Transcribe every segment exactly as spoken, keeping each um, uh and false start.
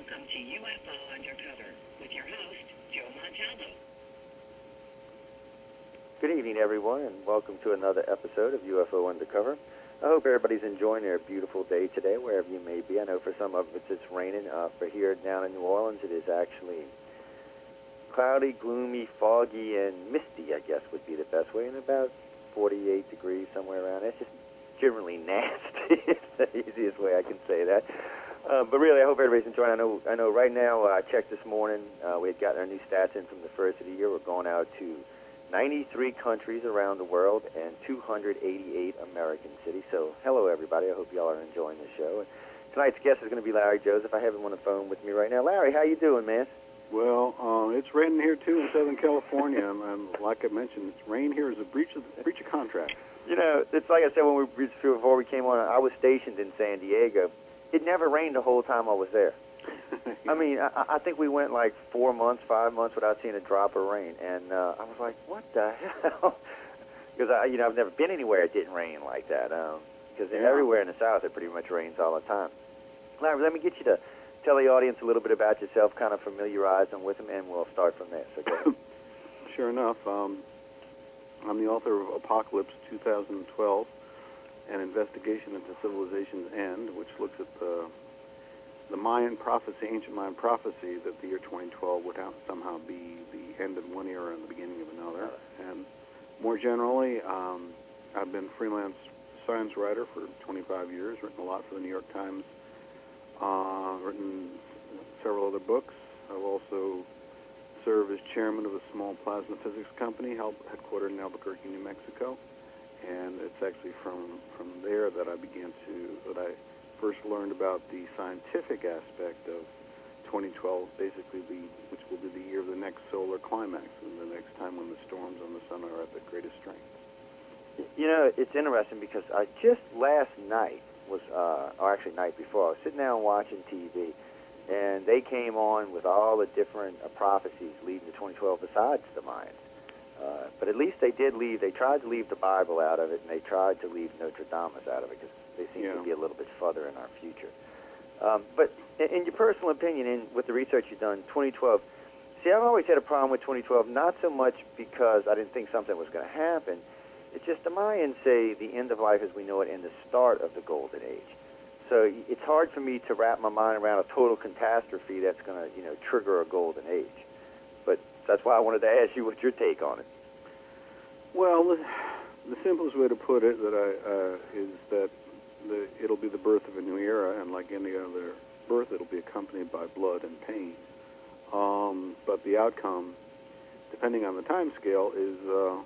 Welcome to U F O Undercover with your host, Joe Montaldo. Good evening, everyone, and welcome to another episode of U F O Undercover. I hope everybody's enjoying their beautiful day today, wherever you may be. I know for some of us it's raining. Uh, for here down in New Orleans, it is actually cloudy, gloomy, foggy, and misty, I guess would be the best way, and about forty-eight degrees, somewhere around there. It's just generally nasty. It's the easiest way I can say that. Uh, but really, I hope everybody's enjoying. I know, I know. Right now, uh, I checked this morning. Uh, we had gotten our new stats in from the first of the year. We're going out to ninety-three countries around the world and two hundred eighty-eight American cities. So, hello, everybody. I hope y'all are enjoying the show. And tonight's guest is going to be Larry Joseph. I have him on the phone with me right now. Larry, how you doing, man? Well, uh, it's raining here too in Southern California, and, and like I mentioned, it's rain here is a breach of breach of contract. You know, it's like I said when we before we came on. I was stationed in San Diego. It never rained the whole time I was there. I mean, I, I think we went like four months, five months without seeing a drop of rain, and uh, I was like, "What the hell?" Because I, you know, I've never been anywhere it didn't rain like that. Because um, yeah. everywhere in the South it pretty much rains all the time. Larry, let me get you to tell the audience a little bit about yourself, kind of familiarize them with them, and we'll start from there. So go ahead. Sure enough, um, I'm the author of Apocalypse two thousand twelve, an investigation into civilization's end, which looks at the the Mayan prophecy, ancient Mayan prophecy, that the year twenty twelve would have, somehow be the end of one era and the beginning of another. And more generally, um, I've been a freelance science writer for twenty-five years, written a lot for the New York Times, uh, written several other books. I've also served as chairman of a small plasma physics company headquartered in Albuquerque, New Mexico. And it's actually from, from there that I began to, that I first learned about the scientific aspect of twenty twelve, basically the, which will be the year of the next solar climax, and the next time when the storms on the sun are at their greatest strength. You know, it's interesting because I just last night was, uh, or actually night before, I was sitting down watching T V, and they came on with all the different uh, prophecies leading to twenty twelve besides the Mayans. Uh, but at least they did leave, they tried to leave the Bible out of it, and they tried to leave Notre Dame out of it, because they seem yeah. to be a little bit further in our future. Um, but in, in your personal opinion, in, with the research you've done, twenty twelve, see, I've always had a problem with twenty twelve, not so much because I didn't think something was going to happen. It's just the Mayans say the end of life as we know it and the start of the Golden Age. So it's hard for me to wrap my mind around a total catastrophe that's going to, you know, trigger a Golden Age. But that's why I wanted to ask you what's your take on it. Well, the, the simplest way to put it that I, uh, is that the, it'll be the birth of a new era, and like any other birth, it'll be accompanied by blood and pain. Um, but the outcome, depending on the time scale, is uh,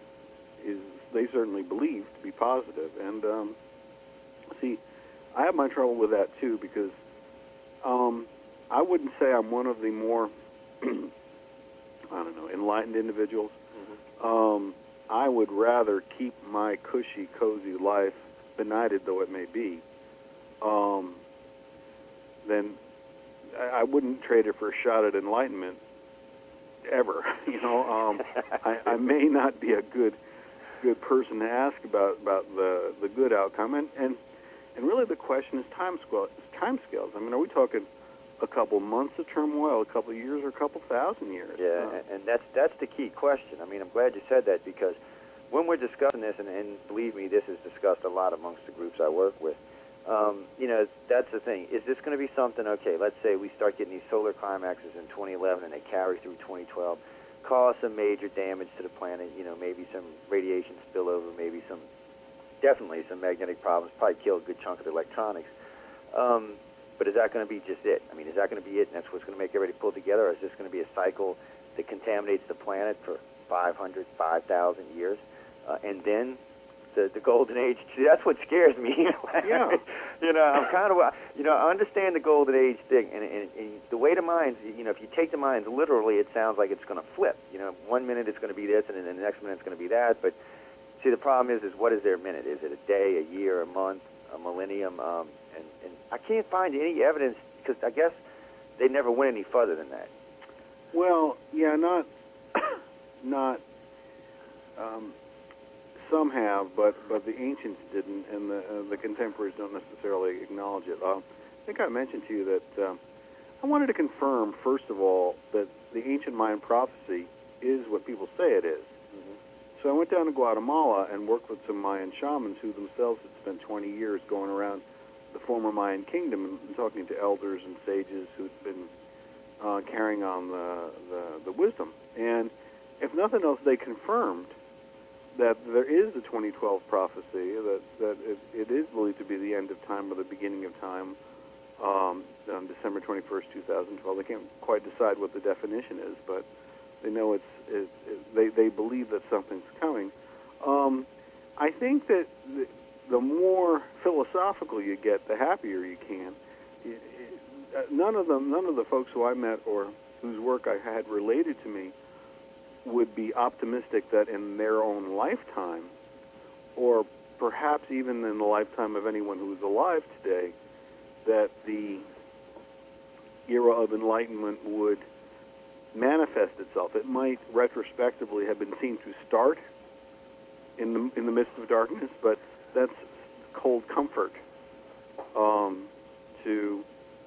is they certainly believe to be positive. And um, see, I have my trouble with that too, because um, I wouldn't say I'm one of the more I don't know, enlightened individuals. Mm-hmm. Um, I would rather keep my cushy, cozy life, benighted though it may be, um, than I, I wouldn't trade it for a shot at enlightenment ever. You know, um, I, I may not be a good good person to ask about, about the the good outcome, and, and and really the question is time scale, time scales. I mean, are we talking a couple months of turmoil, a couple of years, or a couple thousand years? Yeah, uh, and that's that's the key question. I mean, I'm glad you said that, because when we're discussing this, and, and believe me, this is discussed a lot amongst the groups I work with, um, you know, that's the thing. Is this going to be something, okay, let's say we start getting these solar climaxes in twenty eleven and they carry through twenty twelve, cause some major damage to the planet, you know, maybe some radiation spillover, maybe some, definitely some magnetic problems, probably kill a good chunk of the electronics. Um, But is that going to be just it? I mean, is that going to be it, and that's what's going to make everybody pull together, or is this going to be a cycle that contaminates the planet for five hundred, five thousand years? Uh, and then the, the Golden Age, see, that's what scares me. Yeah. You know, I'm kind of, you know, I understand the Golden Age thing, and, and, and the way the Mayans, you know, if you take the Mayans literally, it sounds like it's going to flip. You know, one minute it's going to be this, and then the next minute it's going to be that. But see, the problem is, is what is their minute? Is it a day, a year, a month, a millennium? Um, and, and I can't find any evidence, because I guess they never went any further than that. Well, yeah, not, not, um, some have, but, but the ancients didn't, and the, uh, the contemporaries don't necessarily acknowledge it. Uh, I think I mentioned to you that uh, I wanted to confirm, first of all, that the ancient Mayan prophecy is what people say it is. Mm-hmm. So I went down to Guatemala and worked with some Mayan shamans who themselves had spent twenty years going around the former Mayan kingdom and talking to elders and sages who'd been uh, carrying on the, the, the wisdom. And if nothing else, they confirmed that there is the twenty twelve prophecy, that, that it, it is believed to be the end of time or the beginning of time um, on December twenty-first, two thousand twelve. They can't quite decide what the definition is, but they know it's, it, it, they, they believe that something's coming. Um, I think that the, the more philosophical you get, the happier you can. It, it, none of them, none of the folks who I met or whose work I had related to me would be optimistic that in their own lifetime, or perhaps even in the lifetime of anyone who is alive today, that the era of enlightenment would manifest itself. It might retrospectively have been seen to start in the in the midst of darkness, but that's cold comfort um, to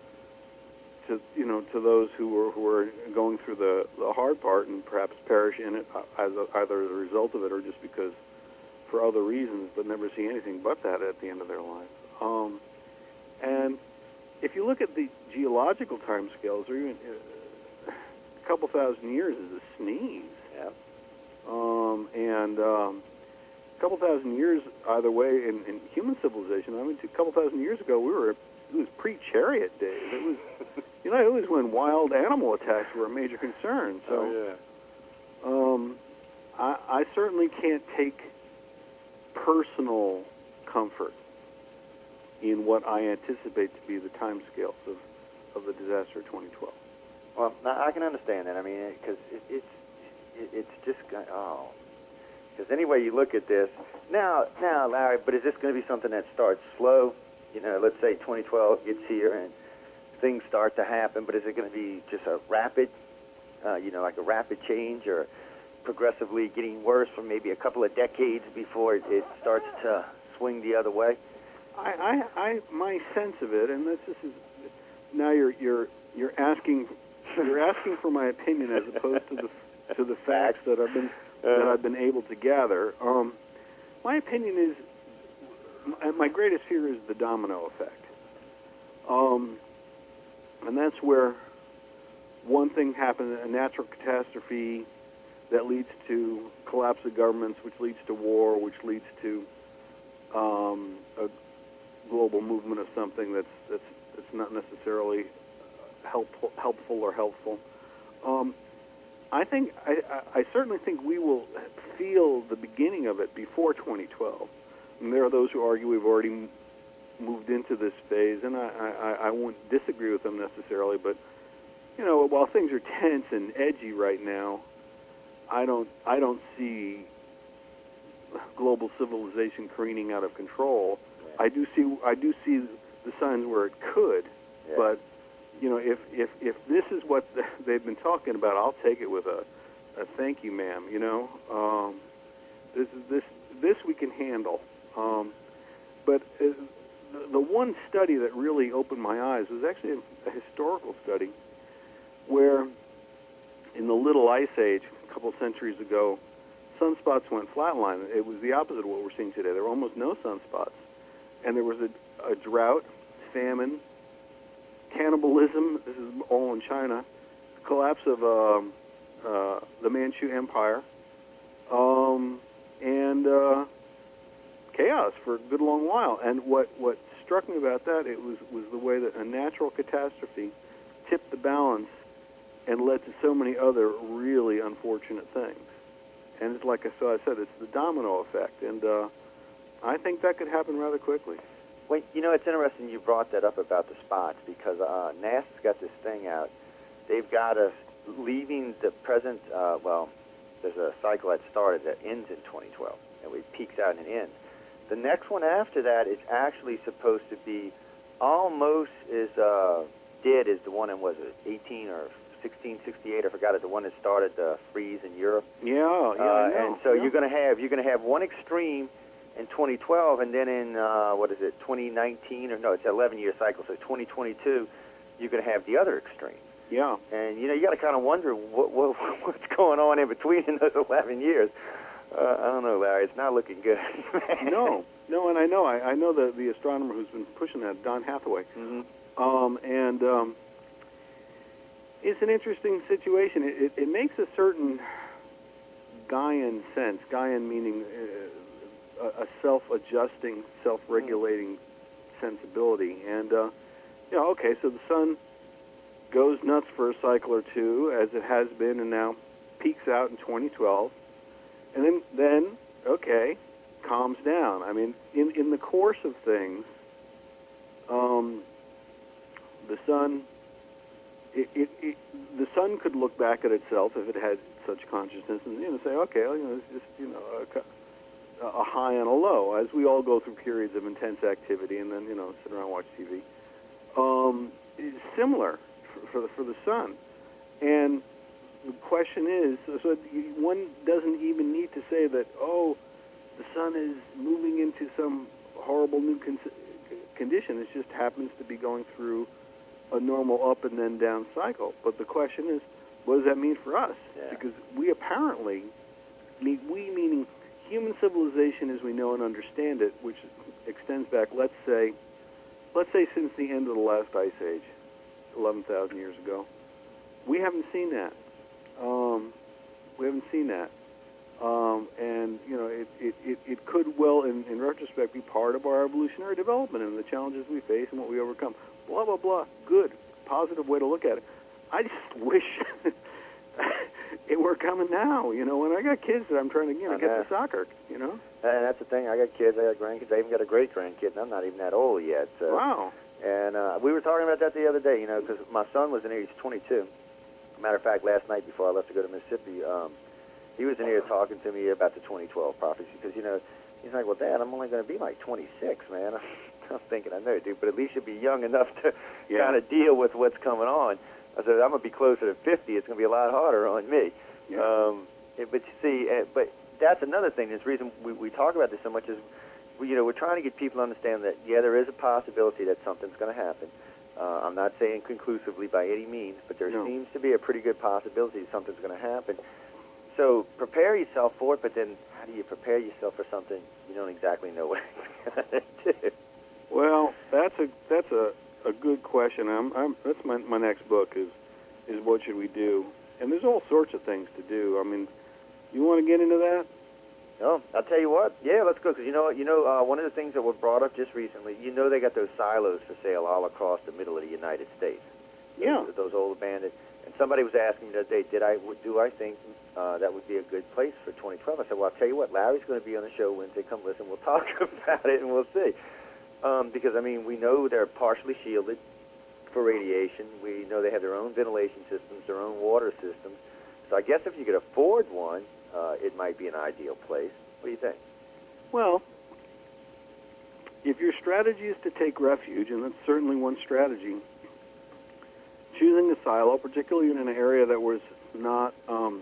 to you know to those who are who are going through the, the hard part and perhaps perish in it as a, either as a result of it or just because for other reasons, but never see anything but that at the end of their life. Um, and if you look at the geological timescales, or even uh, a couple thousand years is a sneeze. Yeah. Um, and um, a couple thousand years either way in, in human civilization. I mean, a couple thousand years ago, we were it was pre-chariot days. It was, you know, it was when wild animal attacks were a major concern. So, oh, yeah. um, I, I certainly can't take personal comfort in what I anticipate to be the timescales of, of the disaster of twenty twelve. Well, now, I can understand that. I mean, because it, it's it, it's just go- oh, because any way you look at this now, now, Larry. But is this going to be something that starts slow? You know, let's say twenty twelve gets here and things start to happen, but is it going to be just a rapid, uh, you know, like a rapid change, or progressively getting worse for maybe a couple of decades before it, it starts to swing the other way? I, I, I, my sense of it, and this is now you're you're you're asking you're asking for my opinion as opposed to the to the facts that I've been that I've been able to gather. Um, my opinion is my, my greatest fear is the domino effect, um, and that's where one thing happens, a natural catastrophe that leads to collapse of governments, which leads to war, which leads to um, a global movement of something that's that's that's not necessarily helpful, helpful or helpful. Um, I think I, I certainly think we will feel the beginning of it before twenty twelve. And there are those who argue we've already moved into this phase, and I, I, I won't disagree with them necessarily. But you know, while things are tense and edgy right now, I don't I don't see global civilization careening out of control. I do see I do see the signs where it could, Yeah. but you know, if, if if this is what they've been talking about, I'll take it with a, a thank you, ma'am. You know, um, this is this this we can handle. Um, but uh, the, the one study that really opened my eyes was actually a, a historical study, where in the Little Ice Age, a couple centuries ago, sunspots went flatline. It was the opposite of what we're seeing today. There were almost no sunspots. And there was a, a drought, famine, cannibalism, this is all in China, collapse of um, uh, the Manchu Empire, um, and uh, chaos for a good long while. And what, what struck me about that it was, was the way that a natural catastrophe tipped the balance and led to so many other really unfortunate things. And it's like I, so I said, it's the domino effect. And uh, I think that could happen rather quickly. Well, you know, it's interesting you brought that up about the spots, because uh, NASA's got this thing out. They've got us leaving the present, uh, well, there's a cycle that started that ends in twenty twelve, and it peaks out and ends. The next one after that is actually supposed to be almost as uh, dead as the one in, was it, eighteen or sixteen sixty-eight, I forgot it, the one that started the freeze in Europe. Yeah, yeah, uh, I know. And so yeah. you're going to have you're going to have one extreme in twenty twelve, and then in uh, what is it, twenty nineteen, or no, it's an eleven-year cycle, so twenty twenty-two, you're going to have the other extreme. Yeah. And, you know, you got to kind of wonder what, what what's going on in between in those eleven years. Uh, I don't know, Larry. It's not looking good. no, no, and I know. I, I know the, the astronomer who's been pushing that, Don Hathaway. Mm-hmm. Um, and um, it's an interesting situation. It, it, it makes a certain Gaian sense, Gaian meaning uh, a, a self-adjusting, self-regulating mm-hmm. sensibility. And, uh, you know, okay, so the sun goes nuts for a cycle or two, as it has been, and now peaks out in twenty twelve. And then, then, okay, calms down. I mean, in, in the course of things, um, the sun, it, it, it, the sun could look back at itself if it had such consciousness, and you know, say, okay, well, you know, it's just you know a, a high and a low, as we all go through periods of intense activity, and then you know sit around and watch T V. Um, it's similar for, for the for the sun, and the question is, so one doesn't even need to say that, oh, the sun is moving into some horrible new con- condition. It just happens to be going through a normal up and then down cycle. But the question is, what does that mean for us? Yeah. Because we apparently, we meaning human civilization as we know and understand it, which extends back, let's say, let's say since the end of the last ice age, eleven thousand years ago, we haven't seen that. Um, we haven't seen that. Um, and, you know, it, it, it, it could well, in, in retrospect, be part of our evolutionary development and the challenges we face and what we overcome. Blah, blah, blah. Good. Positive way to look at it. I just wish it were coming now, you know, when I got kids that I'm trying to, you know, I get know. to soccer, you know. And that's the thing. I got kids. I got grandkids. I even got a great-grandkid, and I'm not even that old yet. So. Wow. And uh, we were talking about that the other day, you know, because my son was in here. He's twenty-two. Matter of fact, last night before I left to go to Mississippi, um, he was in here talking to me about the twenty twelve prophecy because, you know, he's like, well, Dad, I'm only going to be like twenty-six, man. I'm thinking, I know, dude, but at least you'll be young enough to Yeah. kind of deal with what's coming on. I said, I'm going to be closer to fifty. It's going to be a lot harder on me. Yeah. Um, it- but you see, uh, but that's another thing. This reason we, we talk about this so much is, we, you know, we're trying to get people to understand that, yeah, there is a possibility that something's going to happen. Uh, I'm not saying conclusively by any means, but there No. seems to be a pretty good possibility that something's going to happen. So prepare yourself for it, but then how do you prepare yourself for something you don't exactly know what it's going to do? Well, that's a that's a, a good question. I'm, I'm that's my my next book is is what should we do? And there's all sorts of things to do. I mean, you want to get into that? Oh, I'll tell you what. Yeah, let's go. Because you know, you know, uh, one of the things that were brought up just recently. You know, they got those silos for sale all across the middle of the United States. Yeah. Those, those old abandoned. And somebody was asking me the other day, did I do I think uh, that would be a good place for twenty twelve? I said, well, I'll tell you what. Larry's going to be on the show Wednesday. Come listen. We'll talk about it and we'll see. Um, because I mean, we know they're partially shielded for radiation. We know they have their own ventilation systems, their own water systems. So I guess if you could afford one, uh, it might be an ideal place. What do you think? Well, if your strategy is to take refuge, and that's certainly one strategy, choosing a silo, particularly in an area that was not um,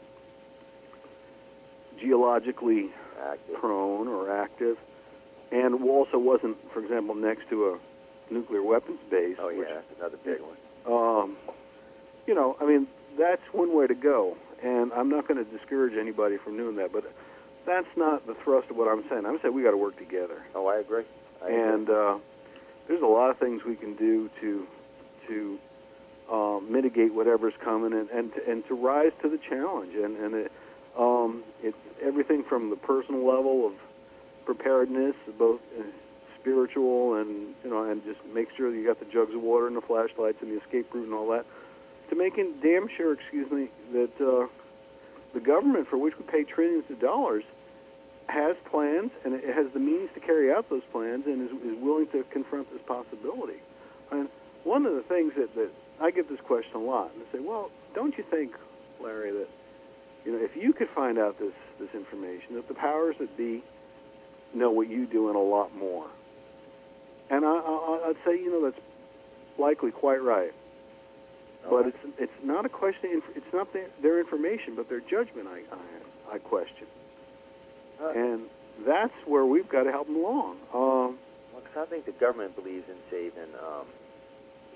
geologically Active. prone or active, and also wasn't, for example, next to a nuclear weapons base. Oh, yeah, which, that's another big one. um, you know, I mean, that's one way to go, and I'm not going to discourage anybody from doing that, but that's not the thrust of what I'm saying. I'm saying we got to work together. Oh, I agree. I and agree. Uh, there's a lot of things we can do to to uh, mitigate whatever's coming and and to, and to rise to the challenge. And and it, um, it's everything from the personal level of preparedness, both uh, spiritual and you know, and just make sure that you got the jugs of water and the flashlights and the escape route and all that, to making damn sure, excuse me, that uh, the government, for which we pay trillions of dollars, has plans and it has the means to carry out those plans and is, is willing to confront this possibility. And one of the things that, that I get this question a lot, and I say, well, don't you think, Larry, that you know if you could find out this this information, that the powers that be know what you do and a lot more? And I, I, I'd say, you know, that's likely quite right. But it's it's not a question. It's not their, their information, but their judgment. I I, I question, Uh, and that's where we've got to help them along. Um, well, 'cause I think the government believes in saving, um, you know,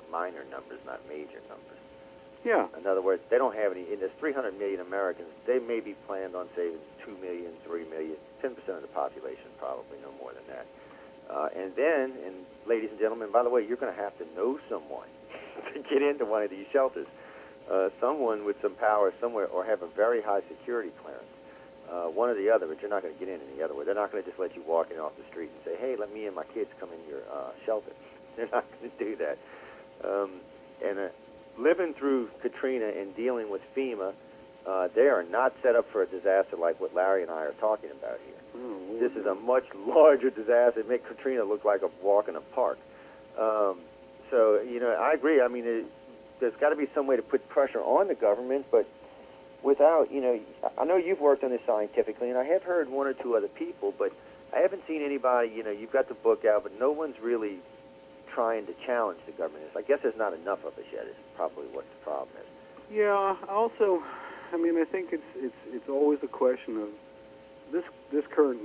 minor numbers, not major numbers. Yeah. In other words, they don't have any. In there's three hundred million Americans. They may be planned on saving two million, three million, ten percent of the population, probably no more than that. Uh, and then, and ladies and gentlemen, by the way, you're going to have to know someone to get into one of these shelters. Uh, someone with some power somewhere, or have a very high security clearance. Uh, one or the other, but you're not going to get in any other way. They're not going to just let you walk in off the street and say, hey, let me and my kids come in your uh, shelter. They're not going to do that. Um, and uh, living through Katrina and dealing with FEMA, uh, they are not set up for a disaster like what Larry and I are talking about here. Oh, this is a much larger disaster. It makes Katrina look like a walk in a park. Um, so, you know, I agree. I mean, it, there's got to be some way to put pressure on the government, but without, you know, I know you've worked on this scientifically, and I have heard one or two other people, but I haven't seen anybody, you know, you've got the book out, but no one's really trying to challenge the government. I guess there's not enough of us yet, is probably what the problem is. Yeah, also, I mean, I think it's it's it's always a question of this this current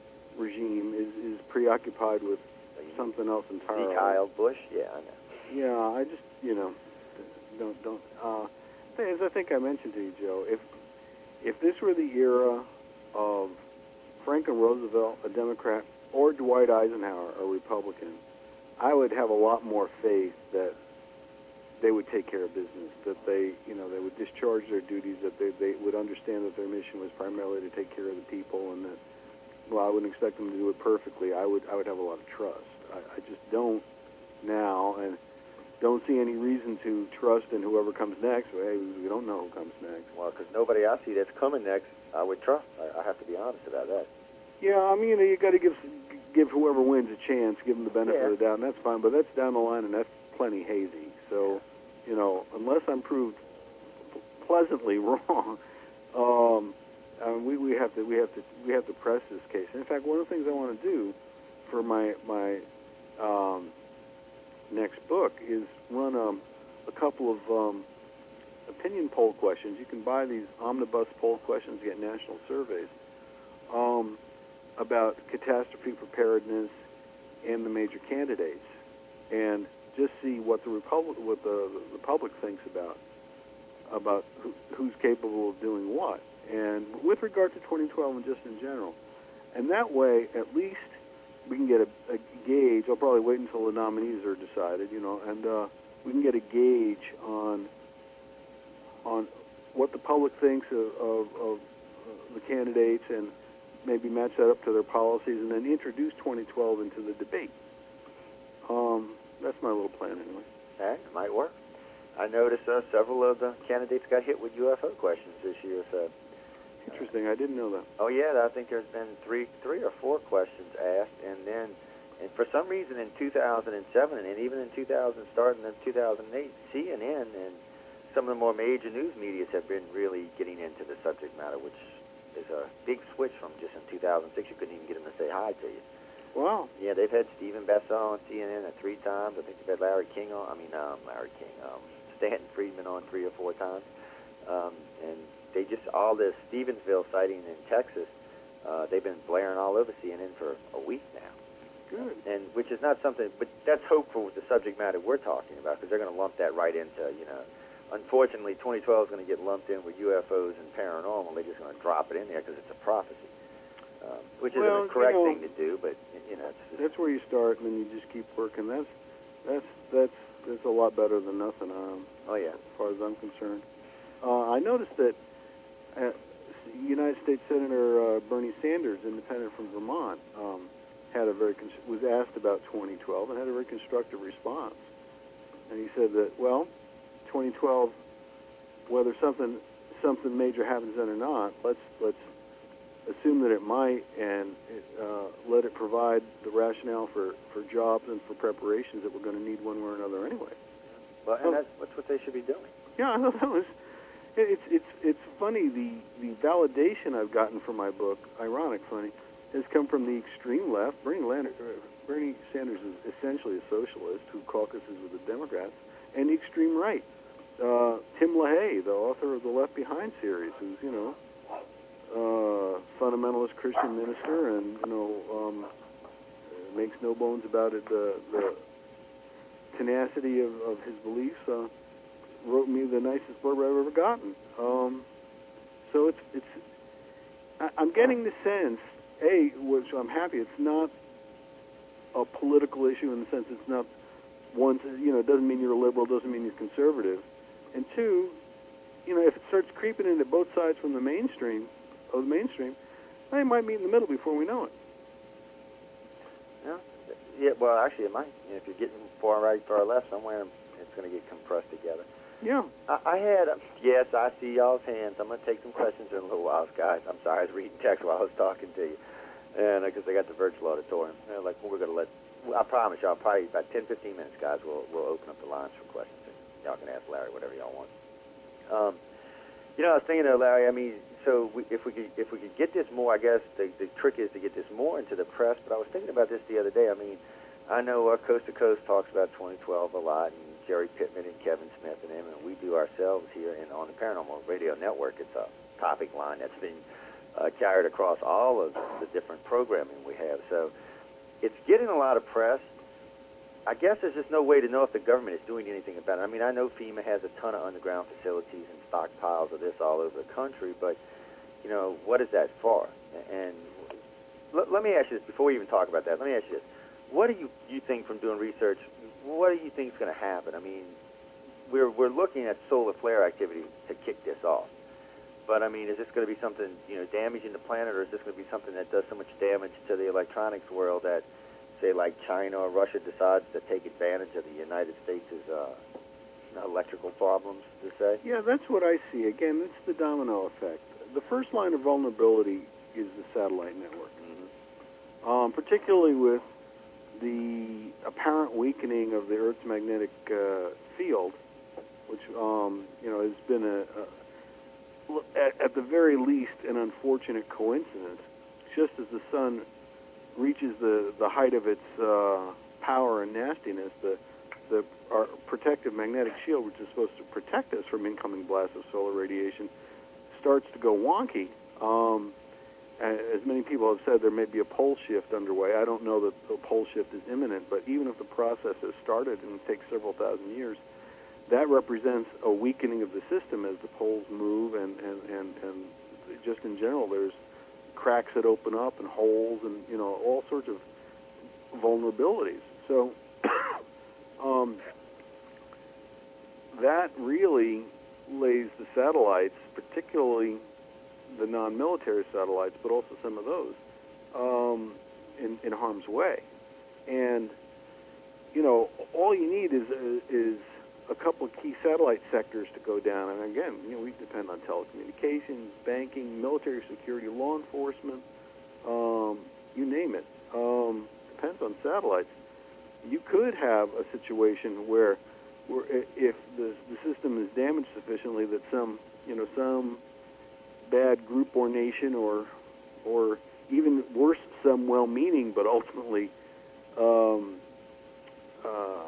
regime is, is preoccupied with something else entirely. Kyle Bush? Yeah, I know. Yeah, I just, you know, don't, don't, uh, as I think I mentioned to you, Joe, if if this were the era of Franklin Roosevelt, a Democrat, or Dwight Eisenhower, a Republican, I would have a lot more faith that they would take care of business, that they, you know, they would discharge their duties, that they, they would understand that their mission was primarily to take care of the people, and that, well, I wouldn't expect them to do it perfectly. I would, I would have a lot of trust. I, I just don't now, and don't see any reason to trust in whoever comes next. Well, hey, we don't know who comes next. Well, because nobody I see that's coming next, I would trust. I, I have to be honest about that. Yeah, I mean, you know, you got to give give whoever wins a chance, give them the benefit yeah. of the doubt, and that's fine. But that's down the line, and that's plenty hazy. So, you know, unless I'm proved pleasantly wrong, um, uh, we we have to we have to we have to press this case. And in fact, one of the things I want to do for my my um, next book is run um, a couple of um, opinion poll questions. You can buy these omnibus poll questions, get national surveys um, about catastrophe preparedness and the major candidates, and just see what the Republic, what the, the public thinks about about who, who's capable of doing what, and with regard to twenty twelve and just in general. And that way, at least we can get a, a gauge. I'll probably wait until the nominees are decided, you know, and uh, we can get a gauge on on what the public thinks of, of, of the candidates, and maybe match that up to their policies, and then introduce twenty twelve into the debate. Um, that's my little plan, anyway. That might work. I noticed uh, several of the candidates got hit with U F O questions this year. So. Interesting. I didn't know that. Oh yeah, I think there's been three, three or four questions asked, and then, and for some reason in two thousand seven and even in two thousand, starting in two thousand eight, C N N and some of the more major news medias have been really getting into the subject matter, which is a big switch from just in two thousand six. You couldn't even get them to say hi to you. Wow. Yeah, they've had Stephen Bessa on C N N at three times. I think they've had Larry King on. I mean, um, Larry King, um, Stanton Friedman on three or four times, um, and. They just, all this Stevensville sighting in Texas, uh, they've been blaring all over C N N for a week now. Good. And which is not something, but that's hopeful with the subject matter we're talking about, because they're going to lump that right into, you know, unfortunately, twenty twelve is going to get lumped in with U F Os and paranormal. They're just going to drop it in there because it's a prophecy, um, which well, isn't the correct you know, thing to do, but, you know. It's just, that's where you start, and then you just keep working. That's, that's, that's, that's a lot better than nothing, um, oh, yeah. as far as I'm concerned. Uh, I noticed that Uh, United States Senator uh, Bernie Sanders, independent from Vermont, um, had a very con- was asked about twenty twelve and had a very constructive response. And he said that, well, twenty twelve, whether something something major happens then or not, let's let's assume that it might, and it, uh, let it provide the rationale for, for jobs and for preparations that we're going to need one way or another anyway. Well, and that's, that's what they should be doing. Yeah, I thought that was. It's it's it's funny, the, the validation I've gotten for my book, ironic funny, has come from the extreme left. Bernie, Lander, uh, Bernie Sanders is essentially a socialist who caucuses with the Democrats, and the extreme right. Uh, Tim LaHaye, the author of the Left Behind series, who's, you know, uh, fundamentalist Christian minister, and, you know, um, makes no bones about it, the, the tenacity of, of his beliefs, uh, wrote me the nicest blurb I've ever gotten. Um, so it's it's. I, I'm getting the sense, A, which I'm happy, it's not a political issue in the sense it's not one, you know, it doesn't mean you're a liberal, doesn't mean you're conservative. And two, you know, if it starts creeping into both sides from the mainstream, of the mainstream, they might meet in the middle before we know it. Yeah, yeah. Well, actually, it might. You know, if you're getting far right, far left, somewhere it's going to get compressed together. Yeah. I, I had, uh, yes, I see y'all's hands. I'm going to take some questions in a little while, guys. I'm sorry, I was reading text while I was talking to you. And because uh, I got the virtual auditorium. They're like, well, we're going to let, I promise y'all, probably about ten, fifteen minutes, guys, we'll, we'll open up the lines for questions. And y'all can ask Larry whatever y'all want. Um, you know, I was thinking, though, Larry, I mean, so we, if we could if we could get this more, I guess the, the trick is to get this more into the press. But I was thinking about this the other day. I mean, I know uh, Coast to Coast talks about twenty twelve a lot, and Jerry Pittman and Kevin Smith and him, and we do ourselves here in, on the Paranormal Radio Network. It's a topic line that's been uh, carried across all of the different programming we have. So it's getting a lot of press. I guess there's just no way to know if the government is doing anything about it. I mean, I know FEMA has a ton of underground facilities and stockpiles of this all over the country, but, you know, what is that for? And l- let me ask you this, before we even talk about that, let me ask you this. What do you, you think from doing research, what do you think is going to happen? I mean, we're, we're looking at solar flare activity to kick this off. But, I mean, is this going to be something, you know, damaging the planet, or is this going to be something that does so much damage to the electronics world that, say, like China or Russia decides to take advantage of the United States' uh, electrical problems, to say? Yeah, that's what I see. Again, it's the domino effect. The first line of vulnerability is the satellite network, mm-hmm. um, particularly with the apparent weakening of the Earth's magnetic uh, field, which um, you know has been a, a at, at the very least an unfortunate coincidence. Just as the sun reaches the, the height of its uh, power and nastiness, the the our protective magnetic shield, which is supposed to protect us from incoming blasts of solar radiation, starts to go wonky. Um, as many people have said, there may be a pole shift underway. I don't know that the pole shift is imminent, but even if the process has started and takes several thousand years, that represents a weakening of the system as the poles move, and, and, and, and just in general, there's cracks that open up and holes and, you know, all sorts of vulnerabilities. So um, that really lays the satellites, particularly the non-military satellites, but also some of those, um, in, in harm's way. And, you know, all you need is uh, is a couple of key satellite sectors to go down. And again, you know, we depend on telecommunications, banking, military security, law enforcement, um, you name it. Um, depends on satellites. You could have a situation where, where if the the system is damaged sufficiently that some, you know, some bad group or nation, or or even worse, some well-meaning but ultimately um, uh,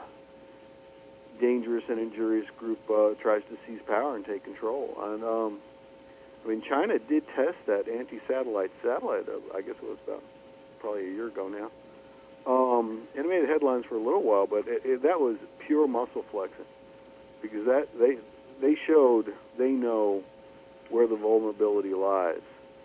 dangerous and injurious group uh, tries to seize power and take control. And um, I mean, China did test that anti-satellite satellite. Uh, I guess it was about probably a year ago now. Um, and it made headlines for a little while, but it, it, that was pure muscle flexing, because that they they showed they know where the vulnerability lies.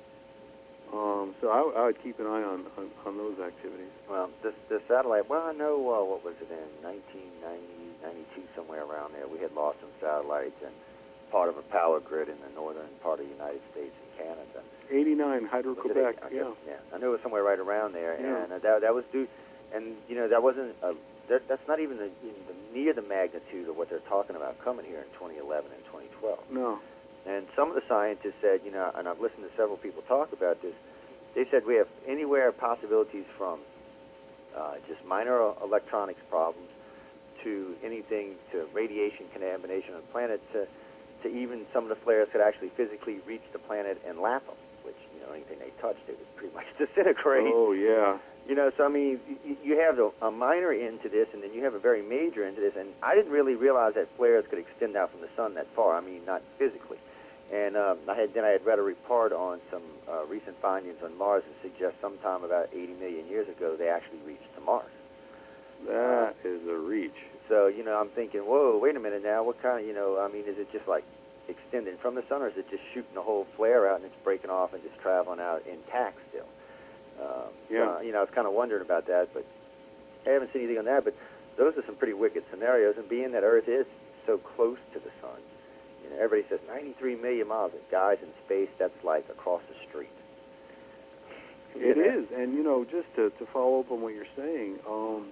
Um, so I, I would keep an eye on, on, on those activities. Well, this, this satellite, well, I know, uh, what was it, in nineteen ninety, ninety-two, somewhere around there, we had lost some satellites and part of a power grid in the northern part of the United States and Canada. eighty-nine, Hydro-Quebec, okay, yeah. Yeah, I knew it was somewhere right around there, yeah. and uh, that, that was due, and, you know, that wasn't, a, that, that's not even the, in the, near the magnitude of what they're talking about coming here in twenty eleven and twenty twelve. No. And some of the scientists said, you know, and I've listened to several people talk about this, they said we have anywhere possibilities from uh, just minor electronics problems to anything to radiation contamination on the planet to, to even some of the flares could actually physically reach the planet and lap them, which, you know, anything they touched, they would pretty much disintegrate. Oh, yeah. You know, so, I mean, you have a, a minor end to this, and then you have a very major end to this, and I didn't really realize that flares could extend out from the sun that far. I mean, not physically. And um, I had then I had read a report on some uh, recent findings on Mars that suggest sometime about eighty million years ago they actually reached to Mars. That uh, is a reach. So, you know, I'm thinking, whoa, wait a minute now. What kind of, you know, I mean, is it just like extending from the sun, or is it just shooting the whole flare out and it's breaking off and just traveling out intact still? Um, Yeah. so, you know, I was kind of wondering about that, but I haven't seen anything on that. But those are some pretty wicked scenarios. And being that Earth is so close to the sun, you know, everybody says ninety-three million miles. And guys, in space, that's like across the street. It You know? is, and you know, just to, to follow up on what you're saying, um,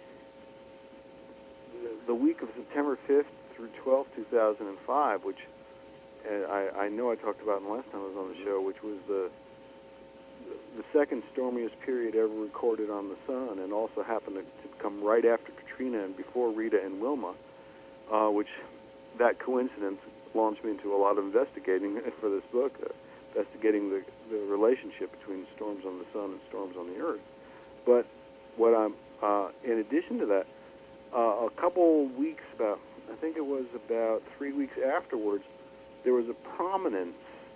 the, the week of September fifth through twelfth, two thousand five, which uh, I, I know I talked about the last time I was on the show, which was the the second stormiest period ever recorded on the sun, and also happened to, to come right after Katrina and before Rita and Wilma, uh, which that coincidence launched me into a lot of investigating for this book. Uh, investigating the, the relationship between storms on the sun and storms on the earth. But what I'm, uh, in addition to that, uh, a couple weeks, about, I think it was about three weeks afterwards, there was a prominence,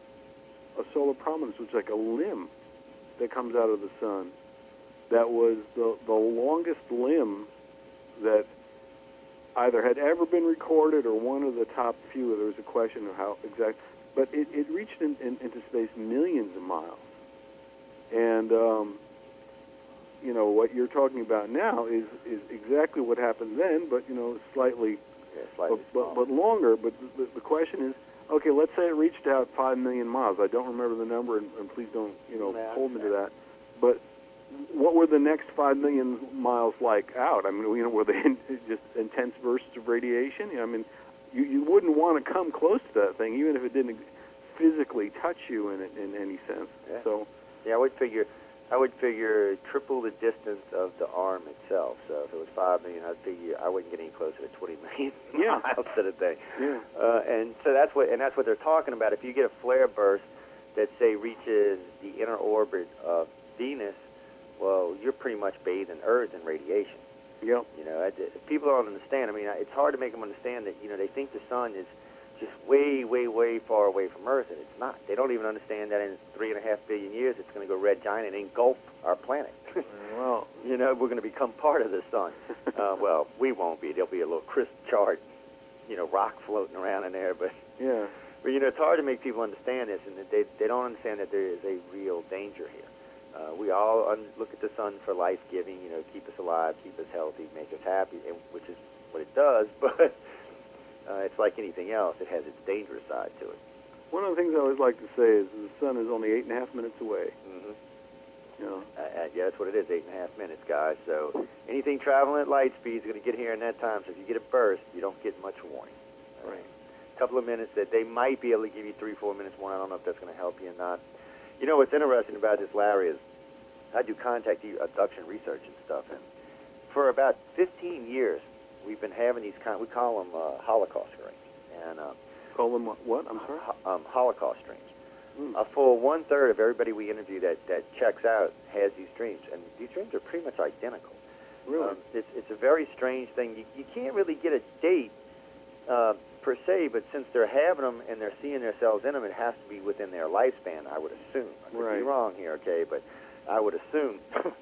a solar prominence, which is like a limb that comes out of the sun, that was the, the longest limb that either had ever been recorded or one of the top few. There was a question of how exact. But it, it reached in, in, into space millions of miles. And, um, you know, what you're talking about now is, is exactly what happened then, but, you know, slightly, Yeah, slightly but, but, but longer. But the, the question is, okay, let's say it reached out five million miles. I don't remember the number, and, and please don't, you know, Yeah, hold me to yeah. that. But what were the next five million miles like out? I mean, you know, were they in, just intense bursts of radiation? You know, I mean, You, you wouldn't want to come close to that thing, even if it didn't physically touch you in in any sense. Yeah. So, Yeah, I would figure, I would figure triple the distance of the arm itself. So if it was five million, I'd figure I wouldn't get any closer to twenty million Yeah. miles to the thing. yeah, Uh, and so that's what, and that's what they're talking about. If you get a flare burst that say reaches the inner orbit of Venus, well, you're pretty much bathing Earth in radiation. yeah, You know, I, people don't understand. I mean, it's hard to make them understand that, you know, they think the sun is just way, way, way far away from Earth, and it's not. They don't even understand that in three and a half billion years, it's going to go red giant and engulf our planet. well, You know, we're going to become part of the sun. uh, well, we won't be. There'll be a little crisp charred, you know, rock floating around in there. But, yeah, but you know, it's hard to make people understand this, and that they, they don't understand that there is a real danger here. Uh, we all un- look at the sun for life-giving, you know, keep us alive, keep us healthy, make us happy, and, which is what it does, but uh, it's like anything else. It has its dangerous side to it. one of the things I always like to say is the sun is only eight and a half minutes away. Mm-hmm. You know, Uh, uh, yeah, that's what it is, eight and a half minutes, guys. So anything traveling at light speed is going to get here in that time. So if you get a burst, you don't get much warning. All right. A couple of minutes that they might be able to give you three, four minutes more. I don't know if that's going to help you or not. You know what's interesting about this, Larry, is I do contact abduction research and stuff, and for about fifteen years, we've been having these kind. We call them uh, Holocaust streams, and uh, call them what? what? I'm sorry. ho- um, Holocaust streams. Mm. A full one third of everybody we interview that that checks out has these dreams, and these dreams are pretty much identical. Really? Um, it's it's a very strange thing. You, you can't really get a date uh, per se, but since they're having them and they're seeing themselves in them, it has to be within their lifespan, I would assume. I could Right. be wrong here, okay, but I would assume.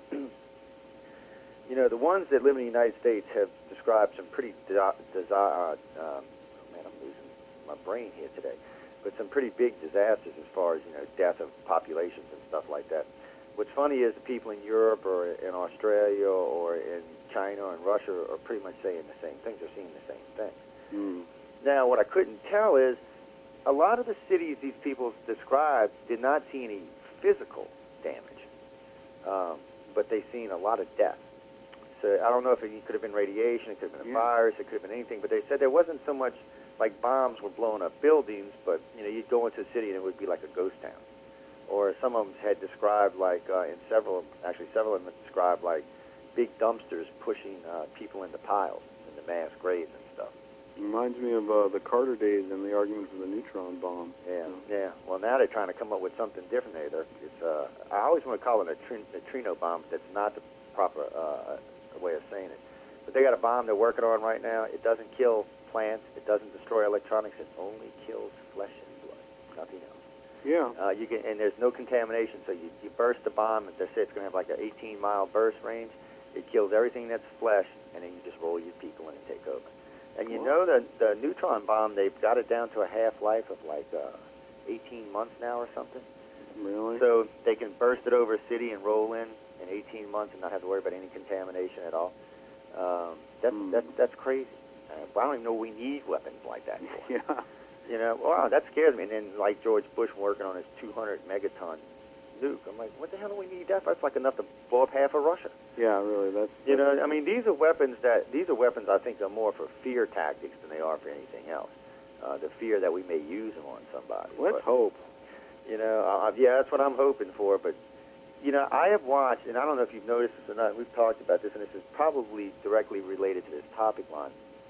You know, the ones that live in the United States have described some pretty desi- desi- uh, um, oh man, I'm losing my brain here today, but some pretty big disasters as far as, you know, death of populations and stuff like that. What's funny is the people in Europe or in Australia or in China or in Russia are pretty much saying the same things. They're seeing the same thing. Mm. Now, what I couldn't tell is a lot of the cities these people described did not see any physical damage, um, but they seen a lot of death. So I don't know if it could have been radiation, it could have been a Yeah. virus, it could have been anything, but they said there wasn't so much like bombs were blowing up buildings, but, you know, you'd go into a city and it would be like a ghost town. Or some of them had described, like, uh, in several, actually several of them had described, like, big dumpsters pushing uh, people into piles, into mass graves and stuff. Reminds me of uh, the Carter days and the argument for the neutron bomb. Yeah, yeah. Well, now they're trying to come up with something different there. They're, it's, uh, I always want to call it a trin- neutrino bomb. That's not the proper uh, way of saying it. But they got a bomb they're working on right now. It doesn't kill plants. It doesn't destroy electronics. It only kills flesh and blood, nothing else. Yeah. Uh, you can, and there's no contamination. So you, you burst the bomb, and they say it's going to have like an eighteen mile burst range. It kills everything that's flesh, and then you just roll your people in and take over. you know the the neutron bomb, they've got it down to a half-life of like uh, eighteen months now or something. Really? So they can burst it over a city and roll in in eighteen months and not have to worry about any contamination at all. Um, that's, Mm. that's, that's crazy. Uh, I don't even know we need weapons like that anymore. Yeah. You know, wow, that scares me. And then, like George Bush working on his two hundred megaton nuke, I'm like, what the hell do we need that for? That's like enough to blow up half of Russia. Yeah, really. That's, You that's know, I mean, these are weapons that these are weapons I think are more for fear tactics than they are for anything else. Uh, the fear that we may use them on somebody. let's But, hope. you know, uh, yeah, that's what I'm hoping for. But you know, I have watched, and I don't know if you've noticed this or not. We've talked about this, and this is probably directly related to this topic line.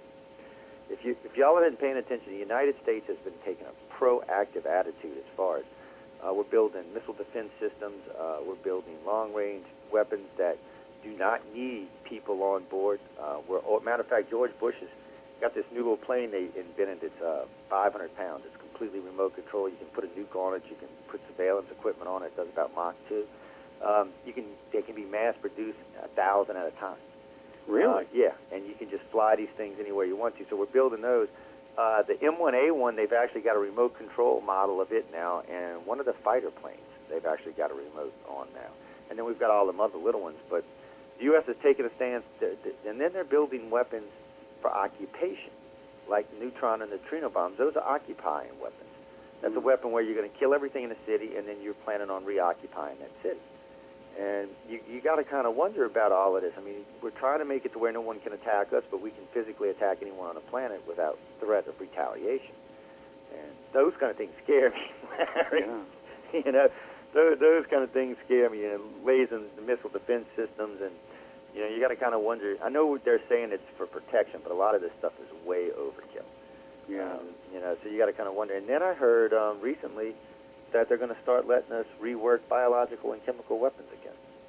If you if y'all have been paying attention, the United States has been taking a proactive attitude as far as uh, we're building missile defense systems, uh, we're building long-range weapons that do not need people on board. Uh, we're, oh, matter of fact, George Bush has got this new little plane they invented. It's uh, five hundred pounds. It's completely remote control. You can put a nuke on it. You can put surveillance equipment on it. It does about Mach two. Um, you can they can be mass-produced a thousand at a time. Really? Uh, yeah, and you can just fly these things anywhere you want to. So we're building those. Uh, the M one A one, they've actually got a remote control model of it now, and one of the fighter planes, they've actually got a remote on now. And then we've got all the other little ones. But the U S has taken a stance, to, to, and then they're building weapons for occupation, like the neutron and neutrino bombs. Those are occupying weapons. That's a weapon where you're going to kill everything in the city, and then you're planning on reoccupying that city. And you you got to kind of wonder about all of this. I mean, we're trying to make it to where no one can attack us, but we can physically attack anyone on the planet without threat of retaliation. And those kind of things scare me, Larry. Yeah. You know, those, those kind of things scare me. And lasers, the missile defense systems, and you know, you got to kind of wonder. I know they're saying it's for protection, but a lot of this stuff is way overkill. Yeah. Um, you know, so you got to kind of wonder. And then I heard um, recently that they're going to start letting us rework biological and chemical weapons again.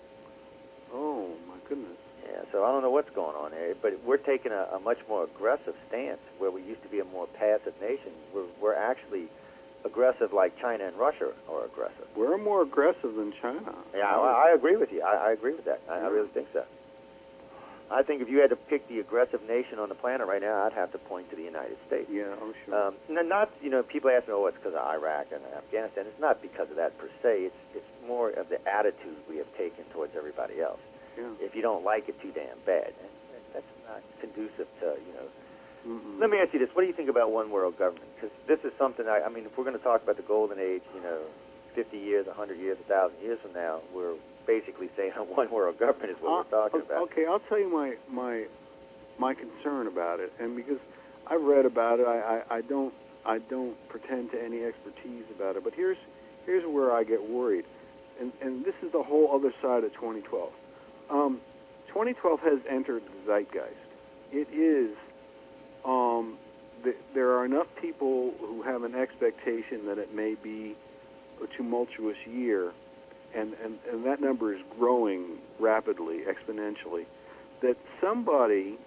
Oh, my goodness. Yeah, so I don't know what's going on there, but we're taking a, a much more aggressive stance where we used to be a more passive nation. We're, we're actually aggressive like China and Russia are aggressive. We're more aggressive than China. Yeah, I, I agree with you. I, I agree with that. I, I really think so. I think if you had to pick the aggressive nation on the planet right now, I'd have to point to the United States. Yeah, oh, sure. Um, n- not, you know, people ask me, oh, it's because of Iraq and Afghanistan. It's not because of that per se. It's it's more of the attitude we have taken towards everybody else. Yeah. If you don't like it too damn bad, and that's not conducive to, you know. Mm-mm. Let me ask you this. What do you think about one world government? Because this is something, I, I mean, if we're going to talk about the golden age, you know, fifty years, one hundred years, one thousand years from now, we're basically saying a one world government is what Uh, we're talking about. Okay, I'll tell you my my my concern about it, and because I've read about it, I, I, I don't I don't pretend to any expertise about it. But here's here's where I get worried, and and this is the whole other side of twenty twelve. Um, twenty twelve has entered the zeitgeist. It is. Um, th- there are enough people who have an expectation that it may be a tumultuous year, and, and, and that number is growing rapidly, exponentially, that somebody,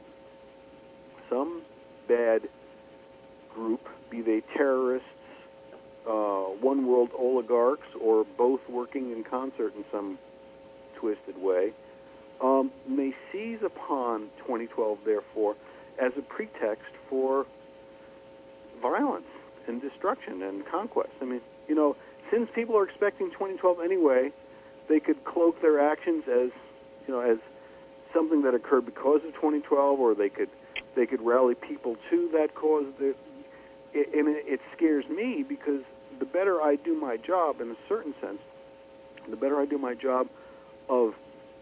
some bad group, be they terrorists, uh, one-world oligarchs, or both working in concert in some twisted way, um, may seize upon twenty twelve, therefore, as a pretext for violence and destruction and conquest. I mean, you know, since people are expecting twenty twelve anyway, they could cloak their actions as, you know, as something that occurred because of twenty twelve, or they could they could rally people to that cause. That, and it scares me because the better I do my job, in a certain sense, the better I do my job of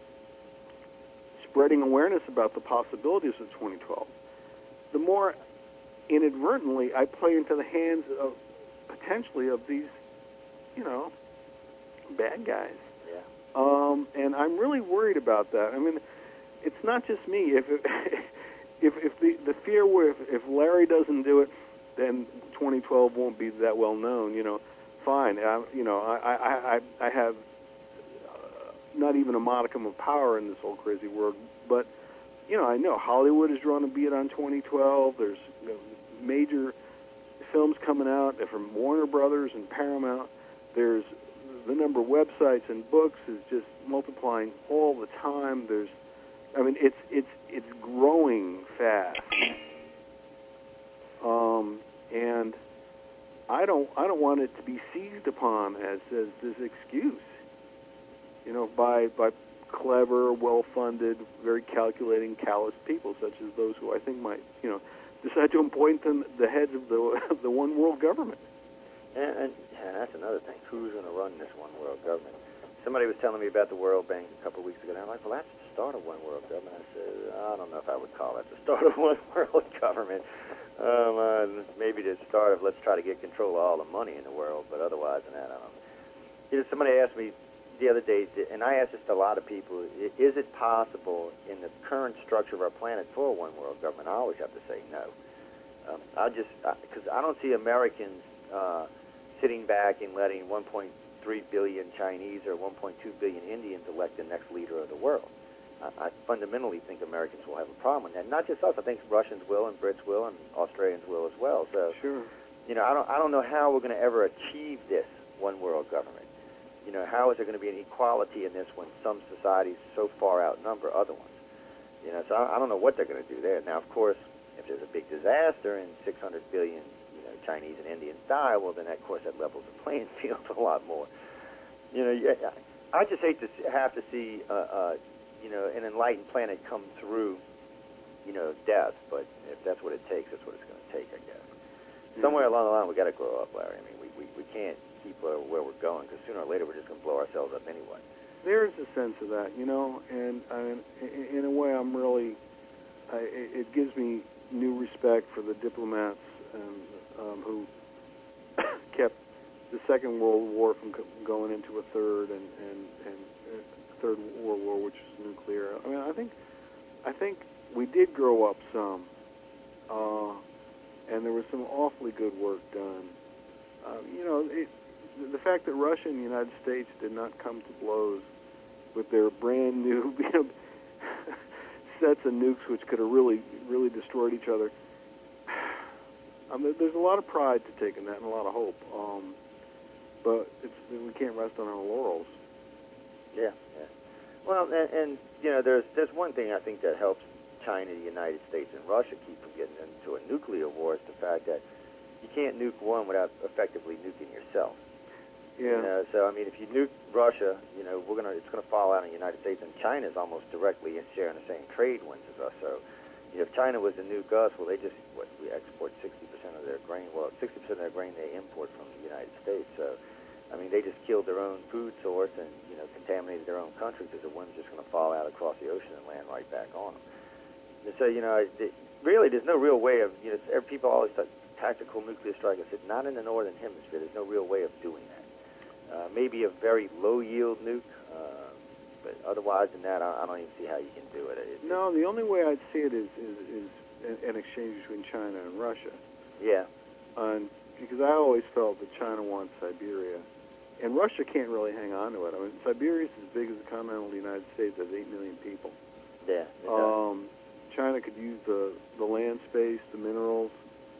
spreading awareness about the possibilities of twenty twelve, the more inadvertently I play into the hands of, potentially, of these, you know, bad guys. Yeah. Um, and I'm really worried about that. I mean, it's not just me. If it, if if the the fear were if, if Larry doesn't do it, then twenty twelve won't be that well known. You know, fine. I, you know, I I I, I have uh, not even a modicum of power in this whole crazy world, but you know, I know Hollywood is drawing a bead on twenty twelve. There's you know, major films coming out from Warner Brothers and Paramount. There's the number of websites and books is just multiplying all the time. There's, I mean, it's it's it's growing fast. I don't I don't want it to be seized upon as as this excuse, you know, by by clever, well-funded, very calculating, callous people such as those who I think might, you know, decide to appoint them the heads of the of the one world government. And, and, and that's another thing. Who's going to run this one world government? Somebody was telling me about the World Bank a couple of weeks ago, and I'm like, well, that's the start of one world government. I said, I don't know if I would call that the start of one world government. Um, uh, maybe the start of let's try to get control of all the money in the world, but otherwise than that, I don't know. You know, somebody asked me the other day, and I asked this to a lot of people, is it possible in the current structure of our planet for a one world government? I always have to say no. Um, I just, because I, I don't see Americans uh, sitting back and letting one point three billion Chinese or one point two billion Indians elect the next leader of the world. I, I fundamentally think Americans will have a problem with that. Not just us. I think Russians will, and Brits will, and Australians will as well. So, Sure. you know, I don't, I don't know how we're going to ever achieve this one world government. You know, how is there going to be an equality in this when some societies so far outnumber other ones? You know, so I, I don't know what they're going to do there. Now, of course, if there's a big disaster and six hundred billion, you know, Chinese and Indians die, well, then, of course, that levels the playing field a lot more. You know, yeah, I just hate to have to see, uh, uh, you know, an enlightened planet come through, you know, death. But if that's what it takes, that's what it's going to take, I guess. Mm-hmm. Somewhere along the line, we got to grow up, Larry. I mean, we, we, we can't keep uh, where we're going, because sooner or later we're just going to blow ourselves up anyway. There is a sense of that, you know, and I, in a way, I'm really, I, it gives me new respect for the diplomats um, um, who kept the Second World War from going into a third and, and, and uh, Third World War, which is nuclear. I mean, I think, I think we did grow up some, uh, and there was some awfully good work done. Uh, you know, it, the fact that Russia and the United States did not come to blows with their brand new, you know, sets of nukes which could have really, really destroyed each other. I mean, there's a lot of pride to take in that and a lot of hope. Um, but it's, we can't rest on our laurels. Yeah, yeah. Well, and, and you know, there's there's one thing I think that helps China, the United States, and Russia keep from getting into a nuclear war is the fact that you can't nuke one without effectively nuking yourself. Yeah. You know, so I mean, if you nuke Russia, you know, we're gonna it's gonna fall out on the United States, and China's almost directly sharing the same trade winds as us. So, you know, if China was to nuke us, well, they just what we export sixty percent of their grain. Well, sixty percent of their grain they import from the United States. So, I mean, they just killed their own food source and you know contaminated their own country because the wind's just gonna fall out across the ocean and land right back on them. And so, you know, it, really, there's no real way of you know. People always talk tactical nuclear strike. I said, not in the northern hemisphere. There's no real way of doing that. Uh, maybe a very low-yield nuke, uh, but otherwise than that, I, I don't even see how you can do it. it no, the only way I'd see it is, is, is an exchange between China and Russia. Yeah. Um, because I always felt that China wants Siberia, and Russia can't really hang on to it. I mean, Siberia's as big as the continental United States, has eight million people. Yeah. Um, China could use the, the land space, the minerals,